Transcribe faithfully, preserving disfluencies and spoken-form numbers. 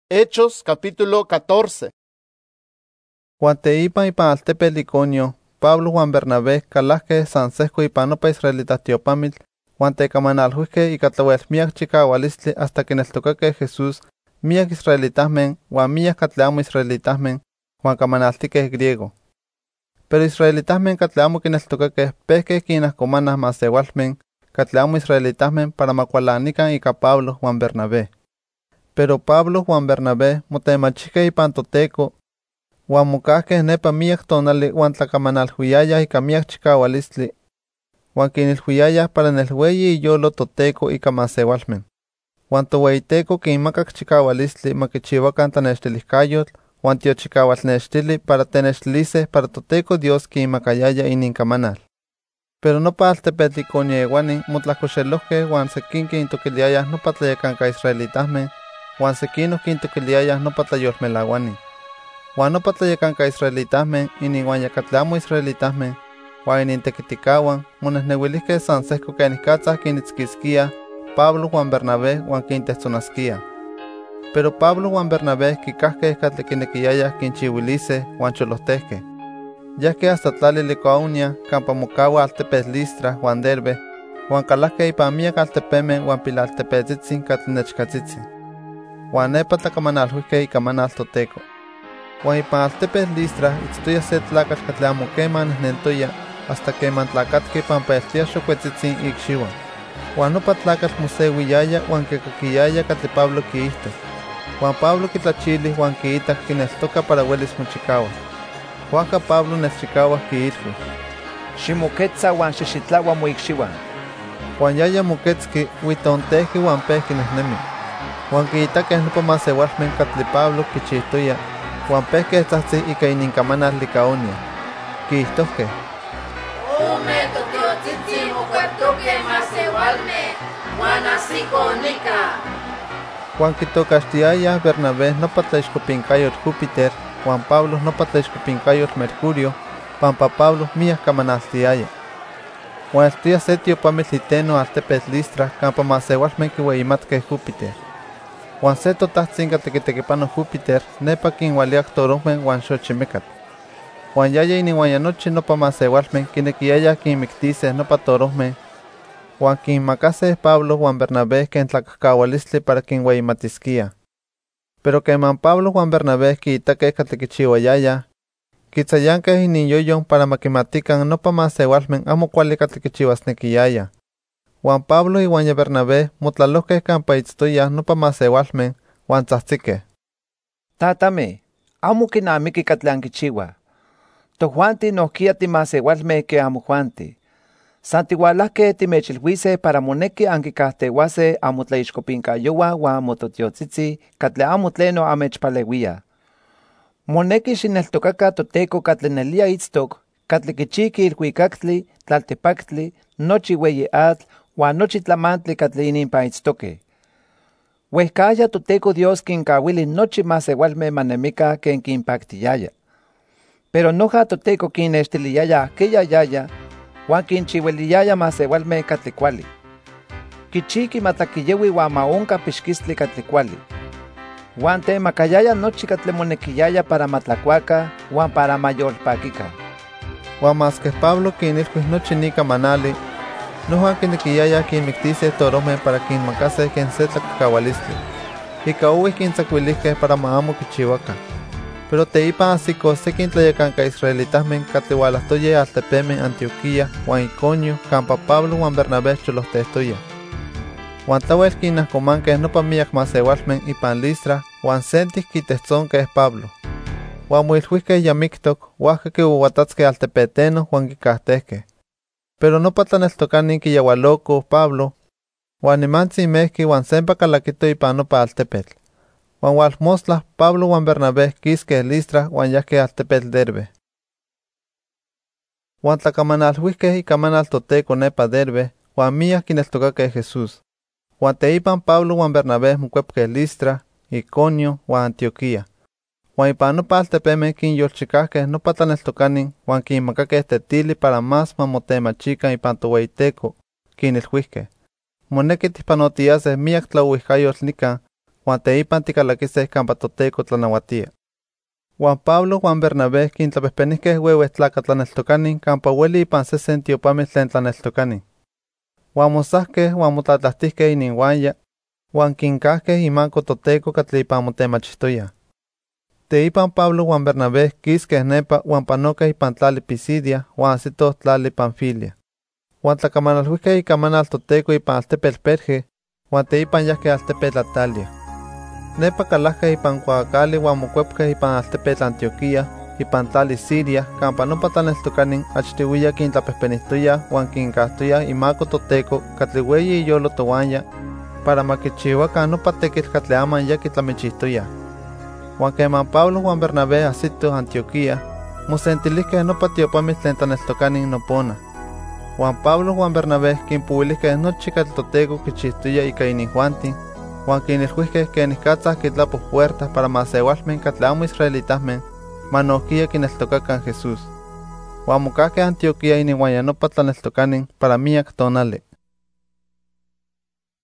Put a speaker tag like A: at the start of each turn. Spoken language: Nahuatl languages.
A: Hechos capítulo catorce.
B: Juan teipan ipan altepetl Iconio, Pablo Juan Bernabé calahque san sehco ipan nopa israelita tiopamitl, Juan tecamanalhuihque ica tlauel miac chicaualistli hasta quineltocaque Jesús miac israelitahmen huan miac catli amo israelitahmen huan camanaltique griego. Pero israelitahmen catli amo quineltocaque pehque quinahcomanah masewalmen catli amo israelitahmen para macualanican ica Pablo Juan Bernabé. Pero Pablo Juan Bernabé motemachihque ipan toteco, huan mocahque nepa miac tonali huan tlacamanalhuiyayah ica miac chicaualistli, huan quinilhuiyayah para nelhueyi iyolo toteco ica masewalmen. Huan toweiteco quinmacac chicaualistli ma quichiuacan tlanextilihcayotl huan tiochicaualnextili para tenextilise para toteco Dios quinmacayaya inincamanal. Pero nopa altepetl Iconio motlahcoxelohque huan sequin quintoquiliayah nopa tlayacanca israelitahmen, huan sequinoh quintoquiliayah nopa tlayolmelauani. Huan nopa tlayacanca israelitahmen ininhuan yacatli amo israelitahmen huan inintequiticahuan monehneuilihque san sehco queniccatzah quinitzquisquiah Pablo Juan Bernabé huan quintehtzonasquiah. Pero Pablo Juan Bernabé quicahque catli quinequiyayah quinchiuilise huan cholohtehque. Yahque hasta tlali Licaonia campa mocaua altepetl Listra huan Derbe, huan calahque ipan miac altepemeh huan pilaltepetzitzin catli nechcatzitzin. Huan nepa tlacamanalhuihque icamanal toteco. Huan ipan altepetl Listra itztoya se tlacatl catli amo queman nehnentoya hasta queman tlacatque ipan peltia xocuetzitzin icxiuan. Huan nopa tlacatl moseuiyaya huan quecaquiyaya catli Pablo quiihtoc. Huan Pablo quitlachili huan quiitac quineltoca para huelis mochicauas. Huaca Pablo nechchicauas quiilhui:
C: Ximoquetza huan xixitlaua moicxiuan.
B: Huan yaya moquetzqui huitontehqui huan pehqui nehnemi. Huan quiitaqueh nopa masewalmen catli Pablo quichihtoya, huan pehque tzahtzi ica inincamanal Licaonia. Quiihtohque:
D: Ome totiotzitzi mocueptoque masewalmeh, huan asikonica.
B: Huan quitocaxtiayah Bernabé nopa tlaixcopincayotl Júpiter, Juan Pablo nopa tlaixcopincayotl Mercurio, pampa Pablo miac camanaltiaya. Huan eltoya se tiopamitl iteno altepetl Listra campa masewalmen quiueyimatque Júpiter. Huan se totahtzin catli quitequipano Júpiter nepa quinhualiac torohmen huan xochimecatl. Huan yaya ininhuan ya nochi nopa masewalmen quinequiyayah quinmictiseh nopa torohmen huan quinmacaseh Pablo Juan Bernabé quen tlacahcaualistli para quinhueyimatisquiah. Pero queman Pablo Juan Bernabé quiitaqueh catli quichiuayayah, quitzayanqueh ininyoyon para maquimatican nopa masewalmen amo cuali catli quichiuasnequiyayah. Huan Pablo ihuan ya Bernabé motlalohqueh campa itztoyah nopa masewalmen huan tzahtziqueh:
C: Tatameh, amo quinamiqui catli anquichiuah. Tojuanti nohquia timasewalmeh que amojuanti. San tihualahque timechilhuise para monequi anquicahteuase amotlaixcopincayouan huan amototiotzitzi catli amo tleno amechpaleuia. Monequi xineltocaca toteco catli nelia itztoc, catli quichiqui ilhuicactli, tlaltepactli, nochi ueyi atl huan nochi tlamantli catli ininpan itztoque. Huehcaya toteco Dios quincauili nochi masewalmeh manemica quen quinpactiyaya. Pero noja toteco quinextiliyaya aquella yaya huan quinchiueliyaya masewalmeh catli cuali. Quichiqui matlaquiyeui huan ma onca pixquistli catli cuali. Huan temacayaya nochi catli monequiyaya para matlacuaca huan para mayolpaquica.
B: Huan masque Pablo quinilhuis nochi ni camanali, noja quinequiyaya quinmictiseh torohmen para quinmacaseh quen se tlacahcaualistli. Ica ouih quintzacuilihqueh para ma amo quichiuacan. Pero teipan asicos sequin tlayacanca israelitahmen catli hualahtoyeh altepemeh Antioquía huan Iconio campa Pablo Juan Bernabé cholohtehtoyah. Huan tlauel quinahcomanqueh nopa miac masewalmen ipan Listra huan sentih quitehtzonqueh Pablo. Huan moilhuihqueh ya mictoc, huajca quiuauatatzqueh altepeteno huan quicahtehqueh. Pero nopa tlaneltocani quiyaualocoh Pablo, huan nimantzin mehqui huan sempa calaquito ipan nopa altepetl. Huan hualmostlah Pablo Juan Bernabé quisqueh Listra huan yahqueh altepetl Derbe. Huan tlacamanalhuihqueh icamanal toteco nepa Derbe, huan miac quineltocaqueh Jesús. Huan teipan Pablo Juan Bernabé mocuepqueh Listra, Iconio huan Antioquía. Huan ipan nopa altepemeh quinyolchicahqueh nopa tlaneltocanin huan quinmacaqueh tetili para más ma motemachican ipan toweiteco, quinilhuihqueh: Monequi tihpanotiaseh miac tlauihcayotl nican, huan teipan ticalaquiseh campa Toteco tlanauatia. Juan Pablo Juan Bernabé quintlapehpenihqueh hueueh tlaca tlaneltocanin campa hueli ipan sesen tiopamitl tlen tlaneltocanin. Huan mosahqueh huan motlatlahtihqueh ininhuaya, huan quincahqueh imanco Toteco catli ipan motemachihtoyah. Teipan Pablo Juan Bernabé quisqueh nepa huan panoqueh ipan tlali Pisidia huan asitoh tlali Panfilia. Huan tlacamanalhuihqueh icamanal Toteco ipan altepetl Perge, huan teipan yahqueh altepetl Atalia. Nepa calahqueh ipan cuacali huan mocuepqueh ipan altepetl Antioquía, ipan tlali Siria, campa nopa tlaneltocanin achtiuiya quintlapehpenihtoyah huan quincahtoyah imaco Toteco catli ueyi iyolo towanya, para ma quichihuacan nopa tequitl catli aman ya quitlamichihtoyah. Huan queman Pablo Juan Bernabé asitoh Antioquía, mosentilihqueh nopa tiopamitl tlen tlaneltocanin nopona. Juan Pablo Juan Bernabé quinpuilihqueh nochi catli Toteco quichihtoya ica inihuantin, huan quinilhuihqueh quenicatza quitlapoh puertas para masewalmen catli amo israelitahmen manohquia quineltocacan Jesús. Huan mocahqueh Antioquía ininhuaya nopa tlaneltocanin para miac tonali.